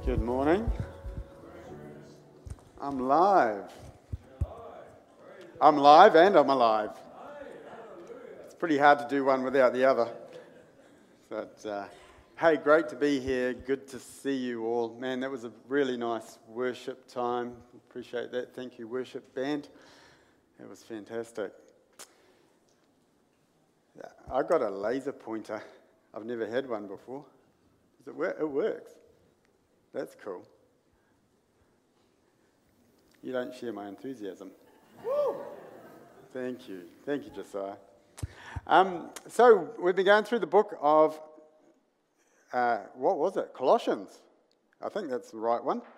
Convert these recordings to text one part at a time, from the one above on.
Good morning. I'm live. I'm live and I'm alive. It's pretty hard to do one without the other. But hey, great to be here. Good to see you all. Man, that was a really nice worship time. Appreciate that. Thank you, worship band. That was fantastic. I got a laser pointer. I've never had one before. Does it work? It works. That's cool. You don't share my enthusiasm. Woo! Thank you. Thank you, Josiah. So we've been going through the book of, what was it? Colossians. I think that's the right one.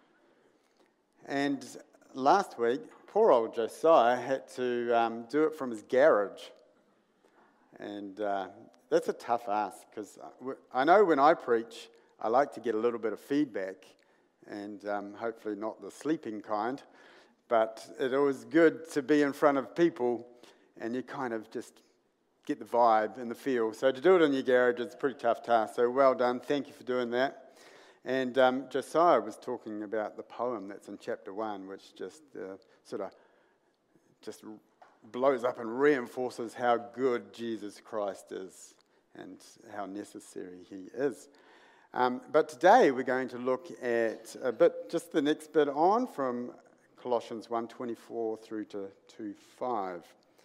And last week, poor old Josiah had to do it from his garage. And that's a tough ask, because I know when I preach, I like to get a little bit of feedback, and hopefully not the sleeping kind, but it was good to be in front of people, and you kind of just get the vibe and the feel. So to do it in your garage is a pretty tough task, so well done. Thank you for doing that. And Josiah was talking about the poem that's in chapter 1, which just sort of just blows up and reinforces how good Jesus Christ is and how necessary he is. But today we're going to look at just the next bit on from Colossians 1:24 through to 2:5.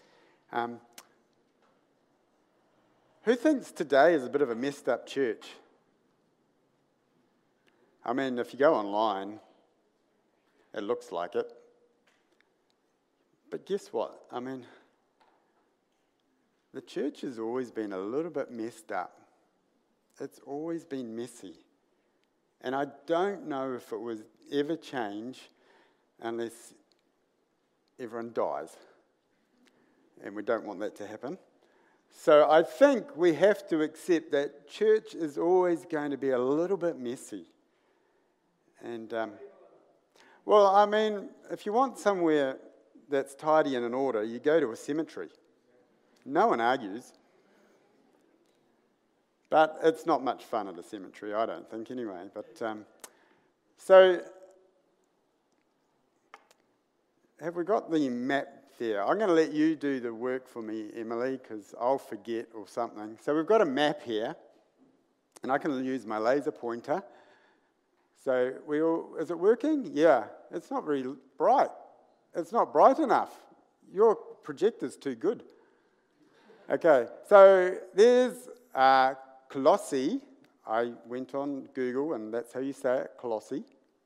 Who thinks today is a bit of a messed up church? I mean, if you go online, it looks like it. But guess what? I mean, the church has always been a little bit messed up. It's always been messy. And I don't know if it will ever change unless everyone dies. And we don't want that to happen. So I think we have to accept that church is always going to be a little bit messy. And, well, I mean, if you want somewhere that's tidy and in order, you go to a cemetery. No one argues. But it's not much fun at a cemetery, I don't think, anyway. But so, have we got the map there? I'm going to let you do the work for me, Emily, because I'll forget or something. So we've got a map here, and I can use my laser pointer. So is it working? Yeah, it's not very bright. It's not bright enough. Your projector's too good. Okay, so there's Colossi. I went on Google, and that's how you say it, Colossi.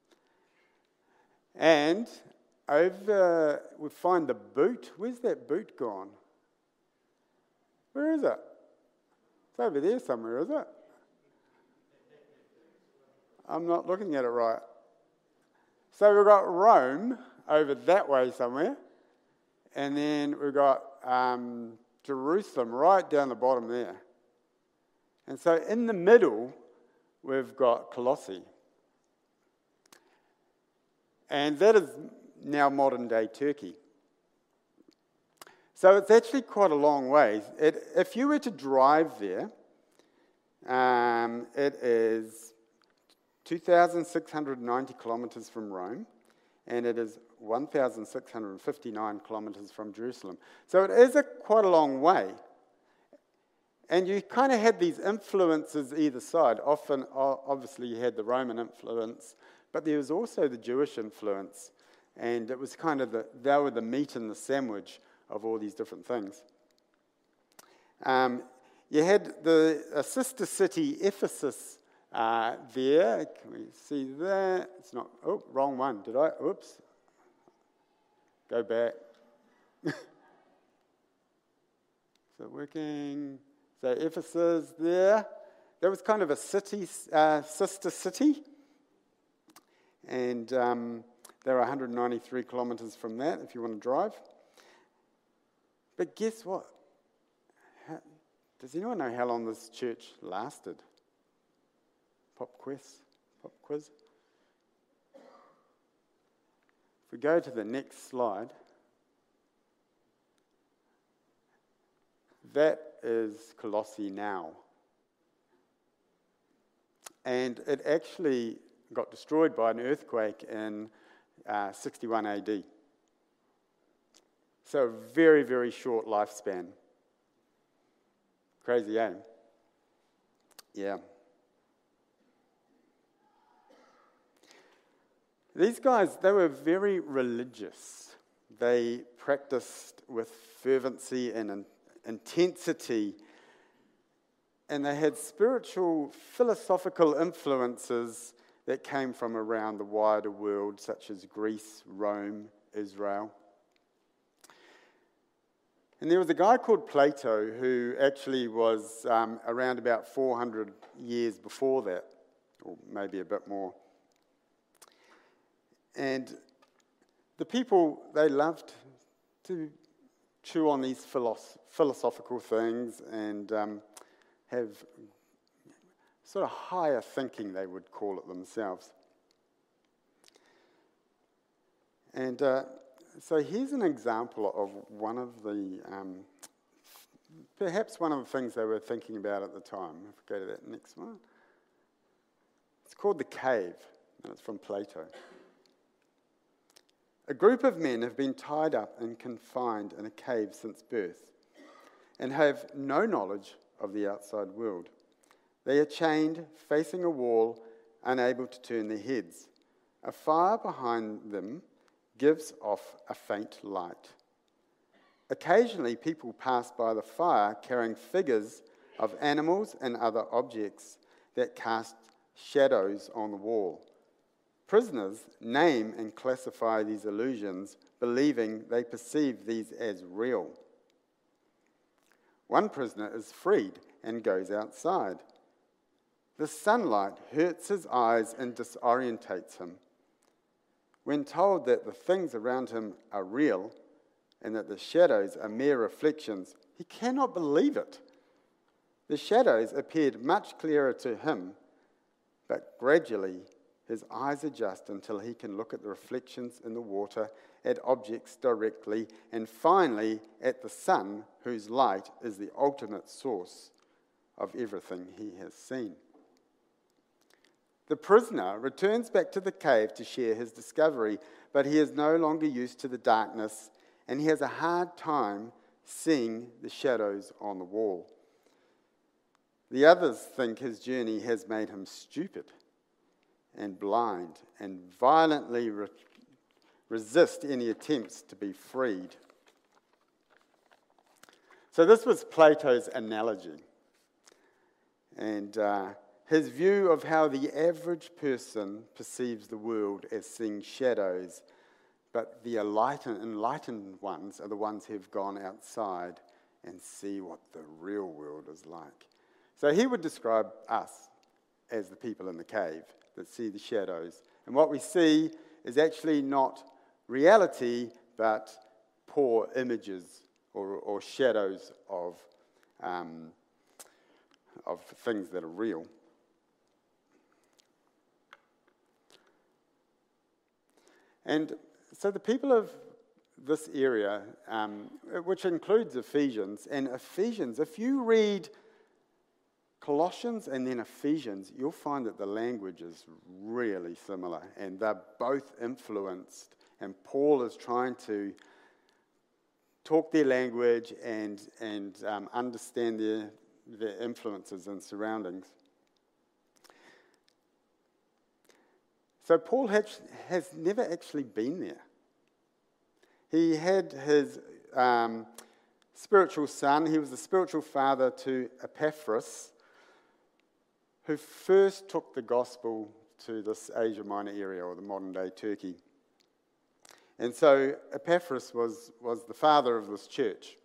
And over, we find the boot. Where's that boot gone? Where is it? It's over there somewhere, is it? I'm not looking at it right. So we've got Rome over that way somewhere. And then we've got Jerusalem right down the bottom there. And so in the middle, we've got Colossae. And that is now modern-day Turkey. So it's actually quite a long way. If you were to drive there, it is 2,690 kilometres from Rome, and it is 1,659 kilometres from Jerusalem. So it is quite a long way. And you kind of had these influences either side. Often, obviously, you had the Roman influence, but there was also the Jewish influence. And it was kind of they were the meat and the sandwich of all these different things. You had the sister city, Ephesus, there. Can we see that? It's not, wrong one. Did I? Oops. Go back. Is it working? So Ephesus there. That was kind of a city, sister city. And there are 193 kilometres from that if you want to drive. But guess what? Does anyone know how long this church lasted? Pop quiz. If we go to the next slide, that is Colossae now. And it actually got destroyed by an earthquake in 61 AD. So a very, very short lifespan. Crazy, eh? Yeah. These guys, they were very religious. They practiced with fervency and intensity, and they had spiritual, philosophical influences that came from around the wider world, such as Greece, Rome, Israel. And there was a guy called Plato who actually was around about 400 years before that, or maybe a bit more. And the people, they loved to chew on these philosophical things and have sort of higher thinking, they would call it themselves. And so here's an example of one of the, perhaps one of the things they were thinking about at the time. If we go to that next one. It's called The Cave, and it's from Plato. A group of men have been tied up and confined in a cave since birth and have no knowledge of the outside world. They are chained, facing a wall, unable to turn their heads. A fire behind them gives off a faint light. Occasionally, people pass by the fire carrying figures of animals and other objects that cast shadows on the wall. Prisoners name and classify these illusions, believing they perceive these as real. One prisoner is freed and goes outside. The sunlight hurts his eyes and disorientates him. When told that the things around him are real and that the shadows are mere reflections, he cannot believe it. The shadows appeared much clearer to him, but gradually his eyes adjust until he can look at the reflections in the water, at objects directly, and finally at the sun, whose light is the ultimate source of everything he has seen. The prisoner returns back to the cave to share his discovery, but he is no longer used to the darkness, and he has a hard time seeing the shadows on the wall. The others think his journey has made him stupid and blind, and violently resist any attempts to be freed. So this was Plato's analogy, and his view of how the average person perceives the world as seeing shadows, but the enlightened ones are the ones who've gone outside and see what the real world is like. So he would describe us as the people in the cave that see the shadows. And what we see is actually not reality, but poor images or shadows of things that are real. And so the people of this area, which includes Ephesians, and Ephesians, if you read Colossians and then Ephesians, you'll find that the language is really similar, and they're both influenced, and Paul is trying to talk their language and understand their influences and surroundings. So Paul has never actually been there. He had his spiritual son. He was the spiritual father to Epaphras, who first took the gospel to this Asia Minor area, or the modern-day Turkey. And so Epaphras was the father of this church.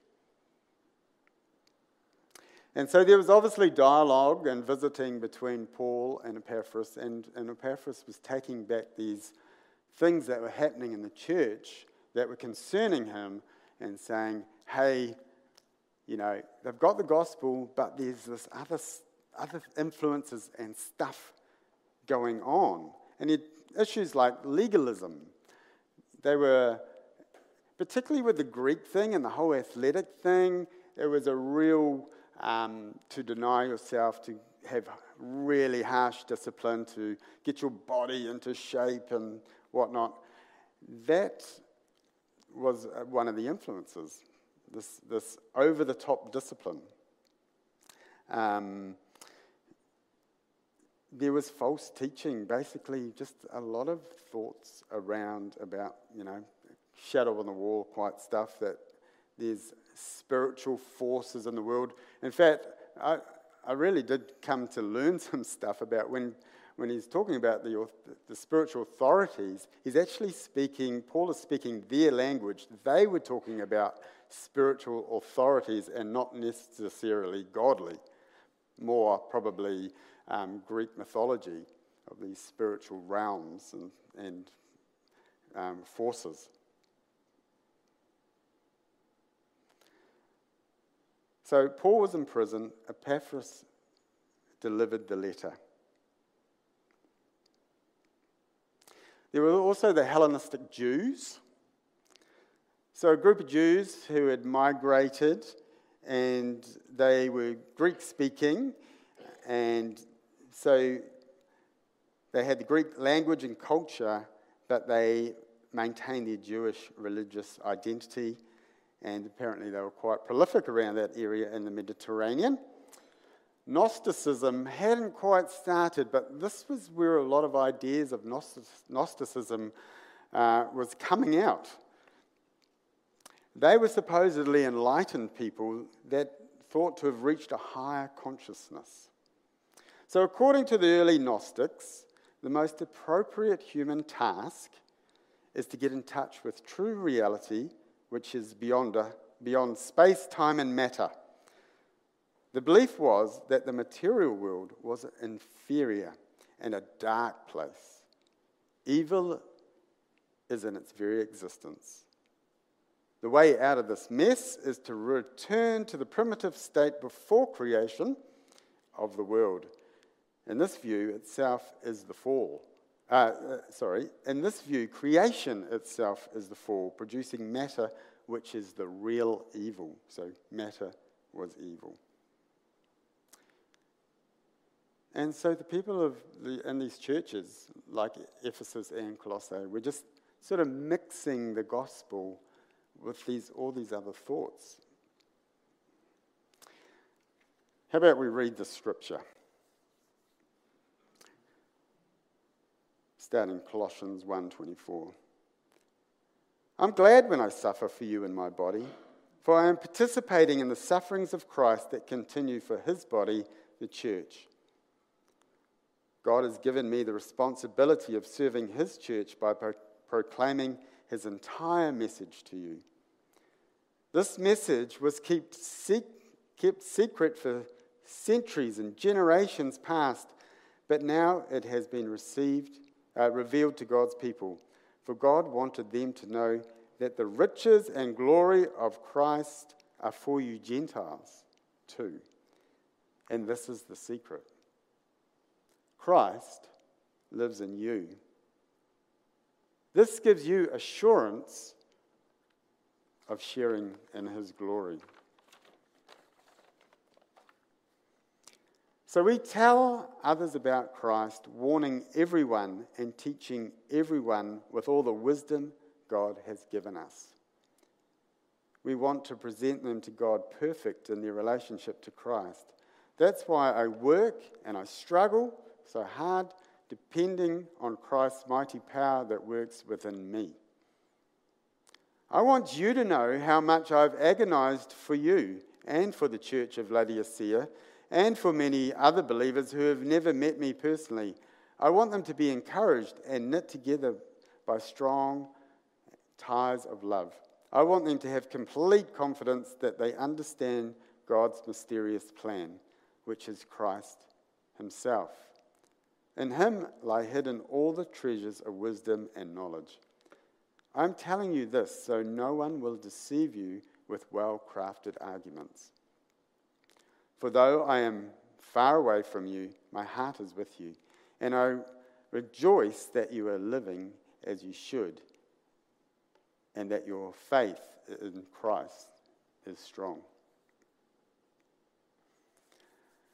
And so there was obviously dialogue and visiting between Paul and Epaphras, and Epaphras was taking back these things that were happening in the church that were concerning him and saying, hey, they've got the gospel, but there's this other influences and stuff going on. And issues like legalism. They were, particularly with the Greek thing and the whole athletic thing, it was a real, to deny yourself, to have really harsh discipline to get your body into shape and whatnot. That was one of the influences, this over-the-top discipline. There was false teaching, basically just a lot of thoughts around about, shadow on the wall quite stuff, that there's spiritual forces in the world. In fact, I really did come to learn some stuff about when he's talking about the spiritual authorities, he's actually Paul is speaking their language. They were talking about spiritual authorities and not necessarily godly, more probably Greek mythology of these spiritual realms and forces. So Paul was in prison. Epaphras delivered the letter. There were also the Hellenistic Jews. So a group of Jews who had migrated, and they were Greek-speaking, and so they had the Greek language and culture, but they maintained their Jewish religious identity, and apparently they were quite prolific around that area in the Mediterranean. Gnosticism hadn't quite started, but this was where a lot of ideas of Gnosticism was coming out. They were supposedly enlightened people that thought to have reached a higher consciousness. So according to the early Gnostics, the most appropriate human task is to get in touch with true reality, which is beyond space, time, and matter. The belief was that the material world was inferior and a dark place. Evil is in its very existence. The way out of this mess is to return to the primitive state before creation of the world. In this view, itself is the fall. In this view, creation itself is the fall, producing matter, which is the real evil. So matter was evil. And so the people in these churches, like Ephesus and Colossae, were just sort of mixing the gospel with all these other thoughts. How about we read the scripture? Starting Colossians 1:24. I'm glad when I suffer for you in my body, for I am participating in the sufferings of Christ that continue for his body, the church. God has given me the responsibility of serving his church by proclaiming his entire message to you. This message was kept secret for centuries and generations past, but now it has been revealed to God's people. For God wanted them to know that the riches and glory of Christ are for you Gentiles too. And this is the secret. Christ lives in you. This gives you assurance of sharing in his glory. So we tell others about Christ, warning everyone and teaching everyone with all the wisdom God has given us. We want to present them to God perfect in their relationship to Christ. That's why I work and I struggle so hard, depending on Christ's mighty power that works within me. I want you to know how much I've agonized for you and for the church of Laodicea and for many other believers who have never met me personally. I want them to be encouraged and knit together by strong ties of love. I want them to have complete confidence that they understand God's mysterious plan, which is Christ himself. In him lie hidden all the treasures of wisdom and knowledge. I'm telling you this so no one will deceive you with well-crafted arguments. For though I am far away from you, my heart is with you, and I rejoice that you are living as you should, and that your faith in Christ is strong.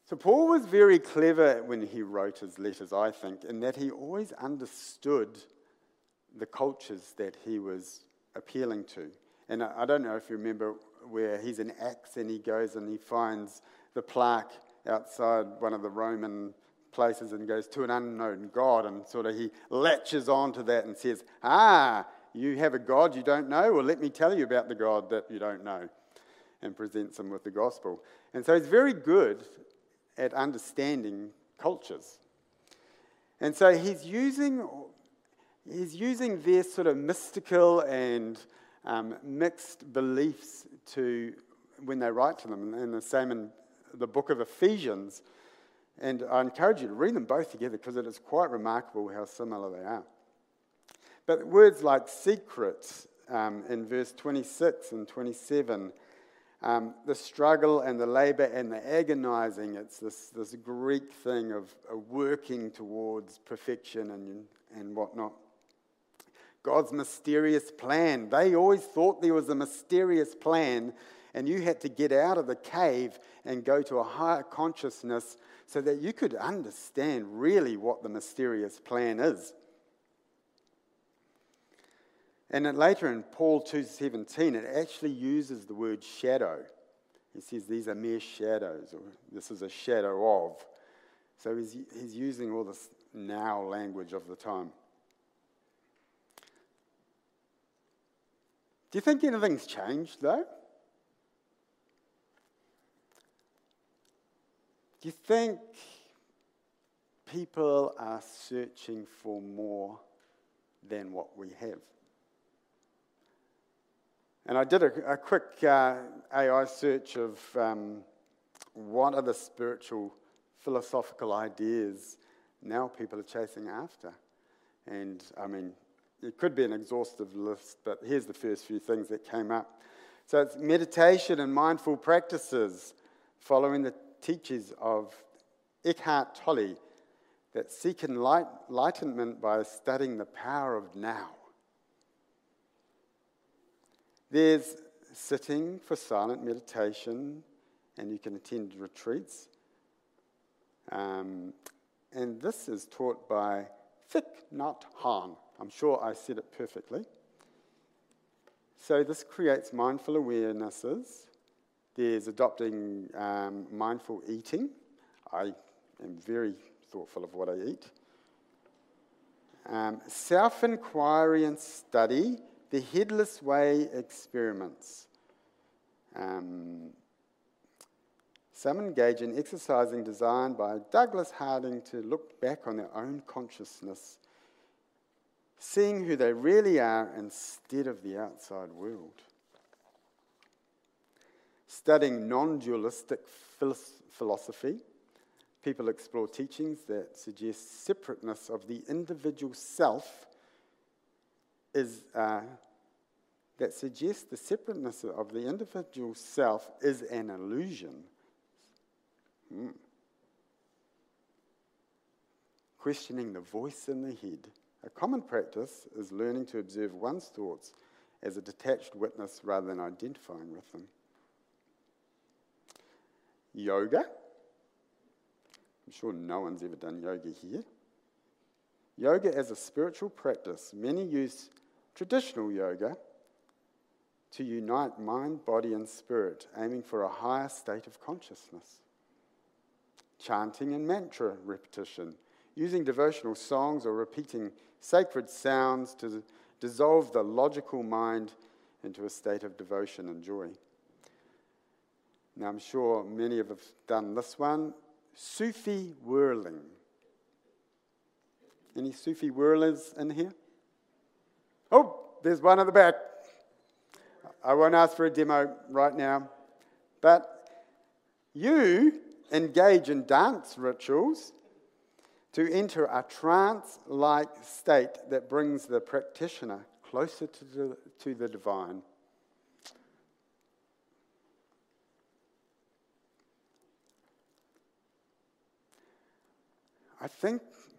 So Paul was very clever when he wrote his letters, I think, in that he always understood the cultures that he was appealing to. And I don't know if you remember where he's in Acts and he goes and he finds the plaque outside one of the Roman places and goes to an unknown God, and sort of he latches onto that and says, you have a God you don't know? Well, let me tell you about the God that you don't know, and presents him with the gospel. And so he's very good at understanding cultures. And so he's using their sort of mystical and mixed beliefs when they write to them, and the same in the book of Ephesians. And I encourage you to read them both together because it is quite remarkable how similar they are. But words like secret in verse 26 and 27, the struggle and the labor and the agonizing, it's this Greek thing of working towards perfection and whatnot. God's mysterious plan. They always thought there was a mysterious plan, and you had to get out of the cave and go to a higher consciousness so that you could understand really what the mysterious plan is. And then later in Paul 2:17, it actually uses the word shadow. He says these are mere shadows, or this is a shadow of. So he's using all this now language of the time. Do you think anything's changed, though? Do you think people are searching for more than what we have? And I did a quick AI search of what are the spiritual philosophical ideas now people are chasing after. And I mean, it could be an exhaustive list, but here's the first few things that came up. So it's meditation and mindful practices following the teachings of Eckhart Tolle that seek enlightenment by studying the power of now. There's sitting for silent meditation, and you can attend retreats. And this is taught by Thich Nhat Hanh. I'm sure I said it perfectly. So this creates mindful awarenesses. There's adopting mindful eating. I am very thoughtful of what I eat. Self-inquiry and study. The Headless Way experiments. Some engage in exercising designed by Douglas Harding to look back on their own consciousness, seeing who they really are instead of the outside world. Studying non-dualistic philosophy, people explore teachings that suggest separateness of the individual self that suggests the separateness of the individual self is an illusion. Questioning the voice in the head. A common practice is learning to observe one's thoughts as a detached witness rather than identifying with them. Yoga. I'm sure no one's ever done yoga here. Yoga as a spiritual practice. Many use traditional yoga to unite mind, body, and spirit, aiming for a higher state of consciousness. Chanting and mantra repetition, using devotional songs or repeating sacred sounds to dissolve the logical mind into a state of devotion and joy. Now, I'm sure many of us have done this one. Sufi whirling. Any Sufi whirlers in here? Oh, there's one at the back. I won't ask for a demo right now. But you engage in dance rituals to enter a trance-like state that brings the practitioner closer to the divine. I think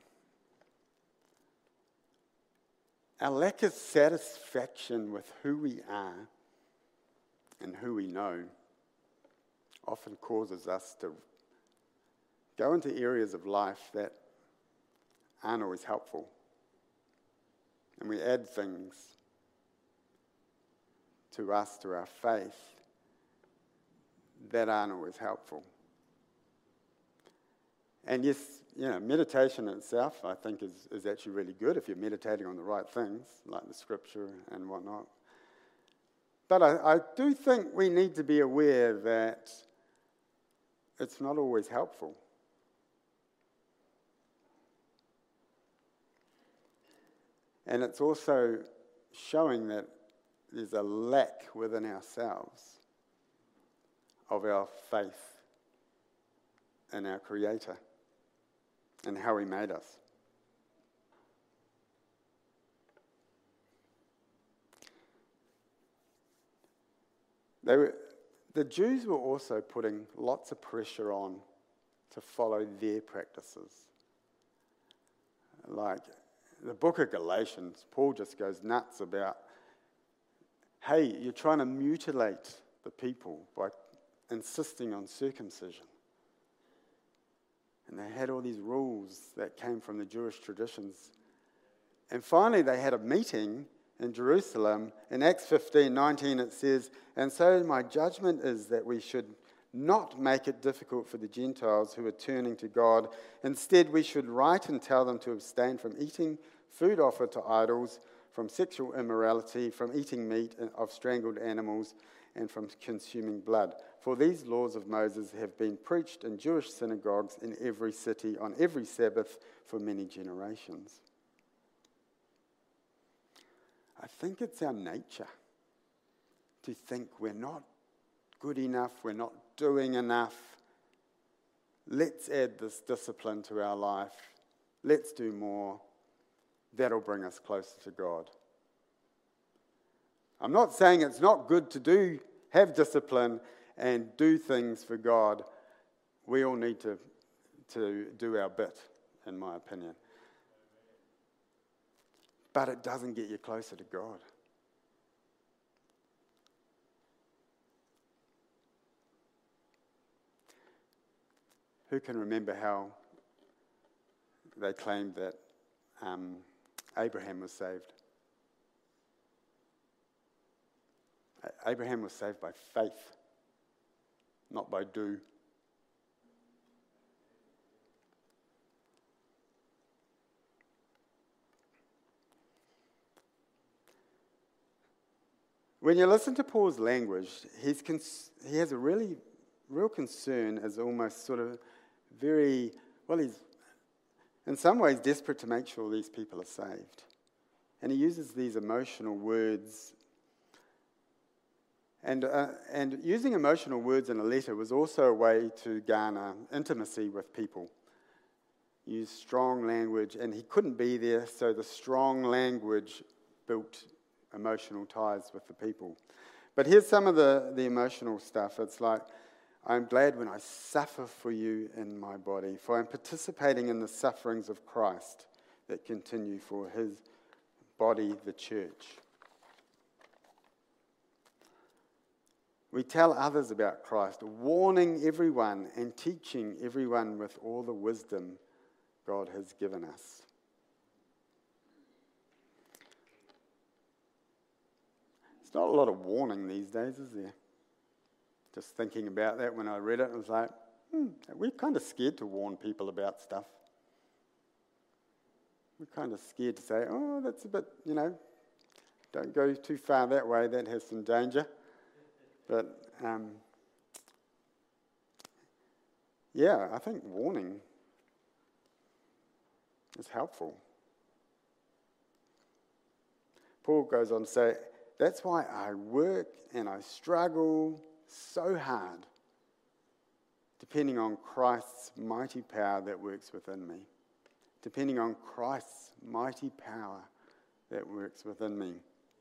our lack of satisfaction with who we are and who we know often causes us to go into areas of life that aren't always helpful. And we add things to us, to our faith, that aren't always helpful. And yes, meditation itself, I think, is actually really good if you're meditating on the right things, like the scripture and whatnot. But I do think we need to be aware that it's not always helpful. And it's also showing that there's a lack within ourselves of our faith in our Creator and how He made us. The Jews were also putting lots of pressure on to follow their practices. Like the book of Galatians, Paul just goes nuts about, hey, you're trying to mutilate the people by insisting on circumcision. And they had all these rules that came from the Jewish traditions. And finally they had a meeting in Jerusalem. In Acts 15:19 it says, "And so my judgment is that we should not make it difficult for the Gentiles who are turning to God. Instead, we should write and tell them to abstain from eating food offered to idols, from sexual immorality, from eating meat of strangled animals, and from consuming blood. For these laws of Moses have been preached in Jewish synagogues in every city on every Sabbath for many generations." I think it's our nature to think we're not good enough, we're not doing enough. Let's add this discipline to our life. Let's do more. That'll bring us closer to God. I'm not saying it's not good to have discipline and do things for God. We all need to do our bit, in my opinion. But it doesn't get you closer to God. Who can remember how they claimed that Abraham was saved? Abraham was saved by faith, not by do. When you listen to Paul's language, he has a real concern as almost sort of he's in some ways desperate to make sure these people are saved. And he uses these emotional words. And using emotional words in a letter was also a way to garner intimacy with people. Use strong language, and he couldn't be there, so the strong language built emotional ties with the people. But here's some of the emotional stuff. It's like, "I'm glad when I suffer for you in my body, for I'm participating in the sufferings of Christ that continue for his body, the church." We tell others about Christ, warning everyone and teaching everyone with all the wisdom God has given us. There's not a lot of warning these days, is there? Just thinking about that when I read it, I was like, we're kind of scared to warn people about stuff. We're kind of scared to say, oh, that's a bit, don't go too far that way, that has some danger. But, I think warning is helpful. Paul goes on to say, "That's why I work and I struggle so hard, depending on Christ's mighty power that works within me." Depending on Christ's mighty power that works within me.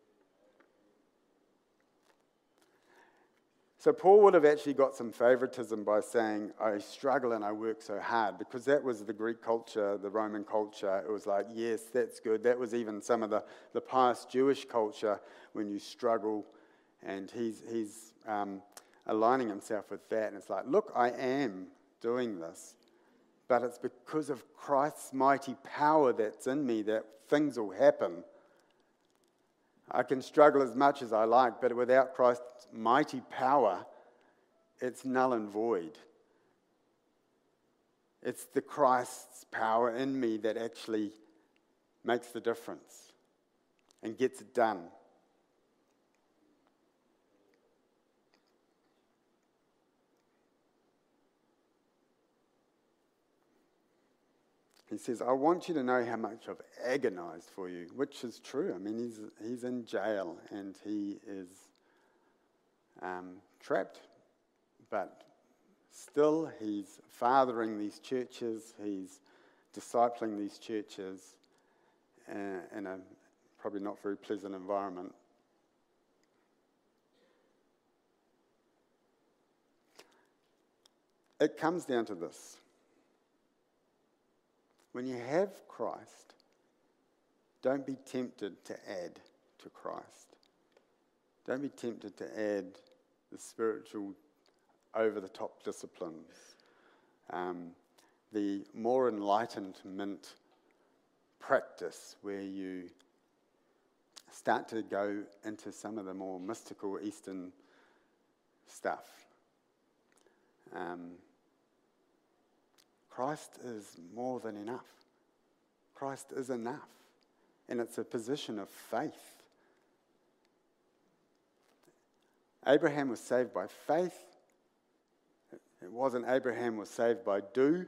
So Paul would have actually got some favoritism by saying, "I struggle and I work so hard," because that was the Greek culture, the Roman culture. It was like, yes, that's good. That was even some of the past Jewish culture when you struggle, and he's aligning himself with that. And it's like, look, I am doing this. but it's because of Christ's mighty power that's in me that things will happen. I can struggle as much as I like, but without Christ's mighty power, it's null and void. It's the Christ's power in me that actually makes the difference and gets it done. He says, I want you to know how much I've agonized for you, which is true. I mean, he's in jail and he is trapped, but still he's fathering these churches, he's discipling these churches in a probably not very pleasant environment. It comes down to this. When you have Christ, don't be tempted to add to Christ. Don't be tempted to add the spiritual over-the-top disciplines, the more enlightenment practice where you start to go into some of the more mystical Eastern stuff. Christ is more than enough. Christ is enough. And it's a position of faith. Abraham was saved by faith. It wasn't Abraham was saved by do.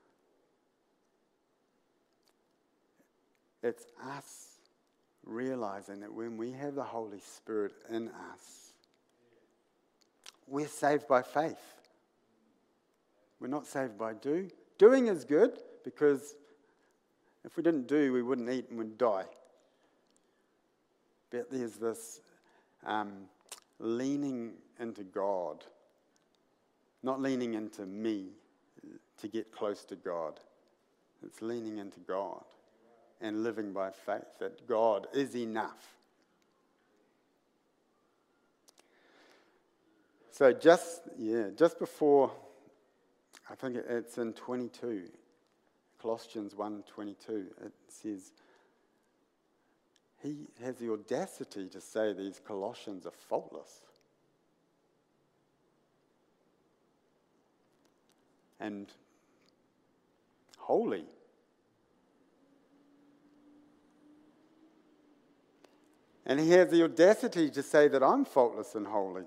It's us realizing that when we have the Holy Spirit in us, we're saved by faith. We're not saved by do. Doing is good because if we didn't do, we wouldn't eat and we'd die. But there's this leaning into God, not leaning into me to get close to God. It's leaning into God and living by faith that God is enough. So just before, I think it's in 22, Colossians 1:22, it says, he has the audacity to say these Colossians are faultless. And holy. And he has the audacity to say that I'm faultless and holy.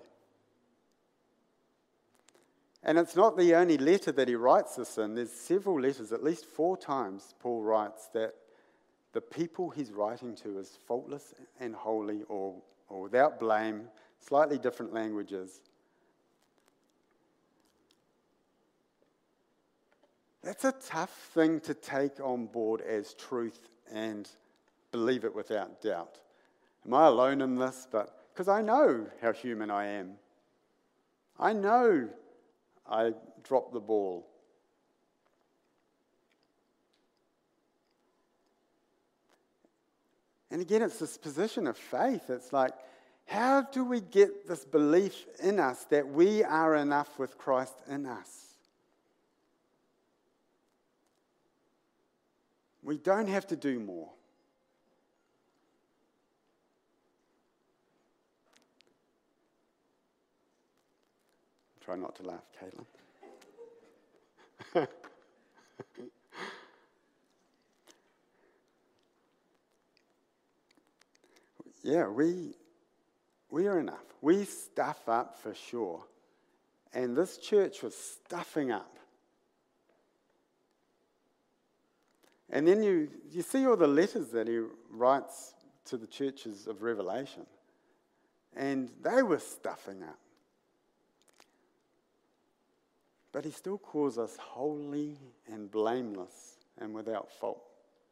And it's not the only letter that he writes this in. There's several letters, at least 4 times Paul writes that the people he's writing to is faultless and holy or without blame, slightly different languages. That's a tough thing to take on board as truth and believe it without doubt. Am I alone in this? Because I know how human I am. I know I dropped the ball. And again, it's this position of faith. It's like, how do we get this belief in us that we are enough with Christ in us? We don't have to do more. Try not to laugh, Caitlin. Yeah, we are enough. We stuff up for sure. And this church was stuffing up. And then you see all the letters that he writes to the churches of Revelation. And they were stuffing up. But he still calls us holy and blameless and without fault.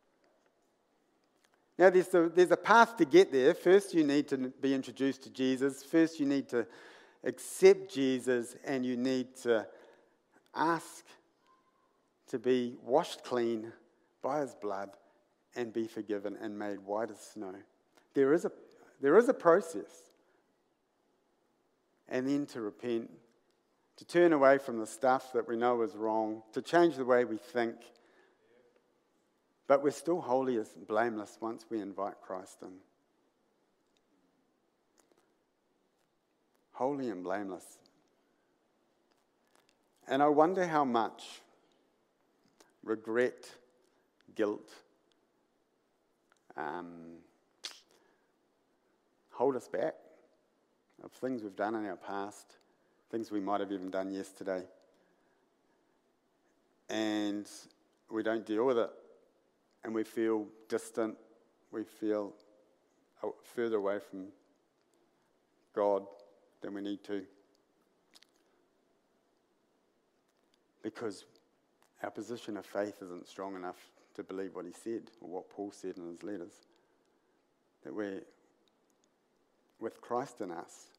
Now, there's a path to get there. First, you need to be introduced to Jesus. First, you need to accept Jesus, and you need to ask to be washed clean by his blood and be forgiven and made white as snow. There is a process. And then to repent, to turn away from the stuff that we know is wrong, to change the way we think. But we're still holy and blameless once we invite Christ in. Holy and blameless. And I wonder how much regret, guilt, hold us back of things we've done in our past, things we might have even done yesterday. And we don't deal with it. And we feel distant. We feel further away from God than we need to. Because our position of faith isn't strong enough to believe what he said, or what Paul said in his letters. That we're, with Christ in us,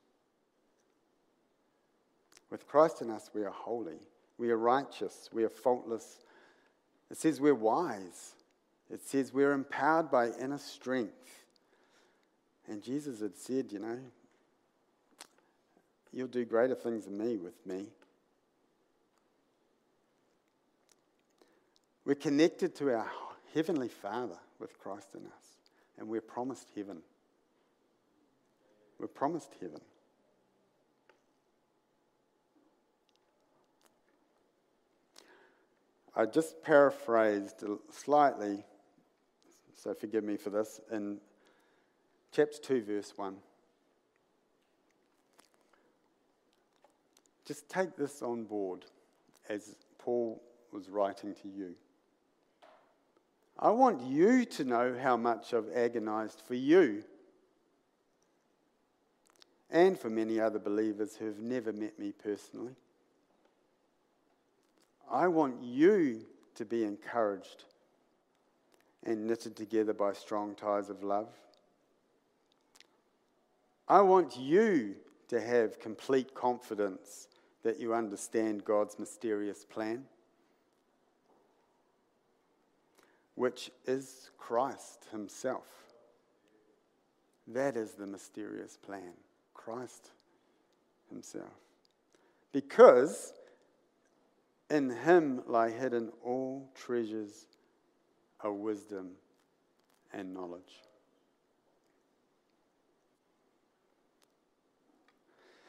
we are holy, we are righteous, we are faultless. It says we're wise. It says we're empowered by inner strength. And Jesus had said, you'll do greater things than me with me. We're connected to our Heavenly Father with Christ in us. And we're promised heaven. We're promised heaven. I just paraphrased slightly, so forgive me for this, in chapter 2, verse 1. Just take this on board as Paul was writing to you. I want you to know how much I've agonized for you and for many other believers who have never met me personally. I want you to be encouraged and knitted together by strong ties of love. I want you to have complete confidence that you understand God's mysterious plan, which is Christ himself. That is the mysterious plan, Christ himself. Because in him lie hidden all treasures of wisdom and knowledge.